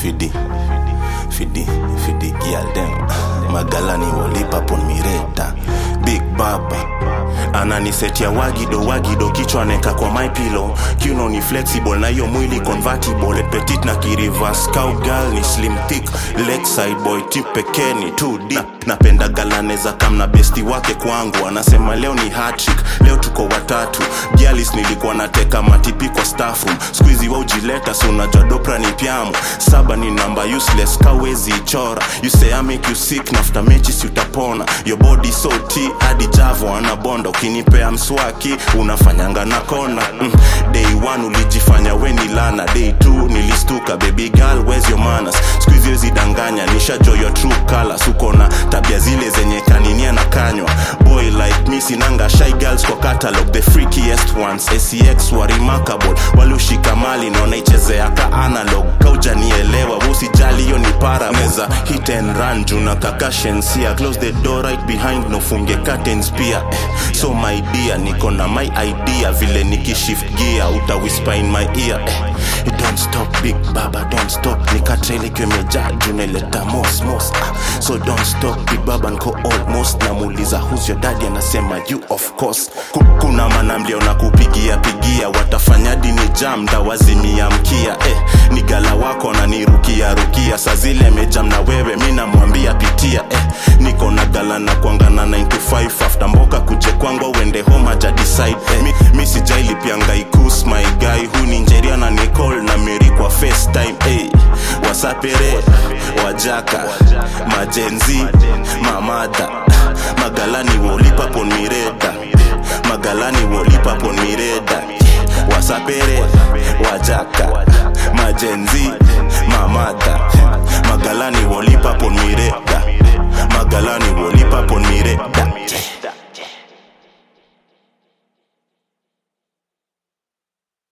Fidi girl dem Magalani wolipa pon mireta Big Baba ananisetia wagido kichwa neka kwa my pillow. Kiuno ni flexible na hiyo mwili convertible. Petit na ki-reverse cowgirl ni slim thick. Lakeside boy tip pekeni too deep. Napenda galaneza kamna besti wake kwangu. Anasema leo ni hat-trick, leo tuko watatu. Gialis nilikuwa nateka matipi kwa staff room. Squeezy wa ujileta so unajua dopra ni piamu. Saba ni number useless kawezi ichora. You say I make you sick na after matches utapona. Your body so tea hadi javo anabonda. Ukinipea mswaki unafanyanga na kona. Day 1 ulijifanya weni lana. Day 2 nilistuka baby girl where's your manners. Squeezy wezi danganya nishajo your true colors. Uko na tabia zile zenye kaninia na kanywa. Boy like me sinanga shy girls kwa catalog. The freakiest ones SEX wa remarkable. Walushika mali na unaichezea ka analog. Kauja nielewa usijali yo ni para. Meza hit and run juna kakashensia. Close the door right behind no funge curtains pia. So my dear niko na my idea. Vile nikishift gear uta whisper in my ear. Don't stop Big Baba don't stop. Nikatreli kwemeja juneleta most. So don't stop Big Baba nko almost. Namuuliza who's your daddy anasema you of course. Kuna manamlio na kupigia watafanya dini jam ndawazimia mkia. Nigala wako na nirukia saa zile mejam na wewe mina mwambia pitia. Niko na gala na kuangana 9 to 5 after mboka kuje kwangu wende home aja decide. Mi sijaili pianga ikus my guy who ni Nigeria na Nicole na Mary kwa FaceTime. Wasapere wajaka majenzi mamada Magalani wolipa pon mireda. Magalani wolipa pon mireda. Wasapere wajaka majenzi mamada